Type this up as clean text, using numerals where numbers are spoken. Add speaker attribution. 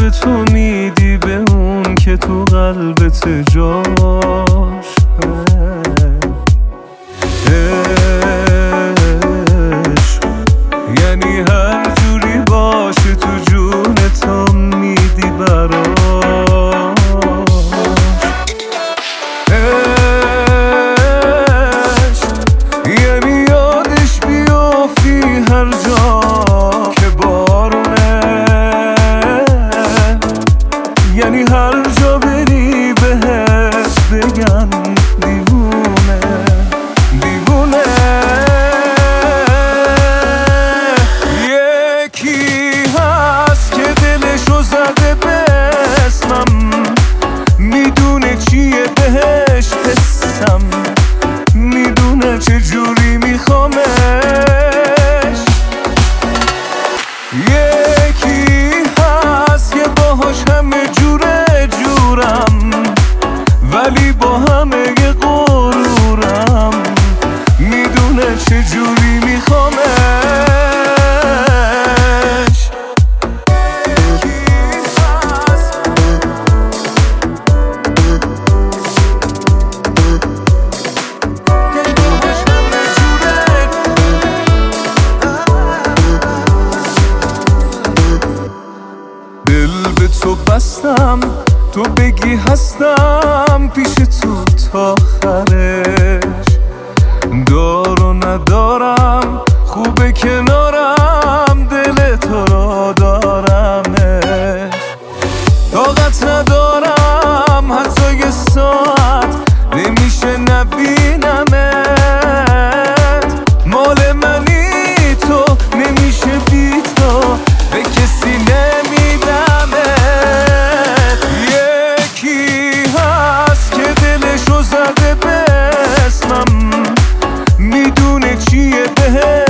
Speaker 1: تو میدی به اون که تو قلبت جاش عشق یعنی هر جوری باشه تو جونت میدی براش عشق یعنی یادش بیافتی هر جا که بارونه یعنی هر جا بری بهت بگن دیوونه دیوونه یکی هست که دلشو زده به اسمم میدونه چیه بهش حسم میدونه چجوری میخوامش یکی هست که باهاش همه جوره جورم ولی با همه غرورم میدونه چجوری میخوامش دل به تو بستم تو بگی هستم پیش تو تا آخرش دار و ندارم خوبه کنارم دل تو را دارمش طاقت ندارم حتی یه ساعت نمیشه نبینمت مال منی تو نمیشه بی تو به کسی زده به اسمم میدونه چیه بهش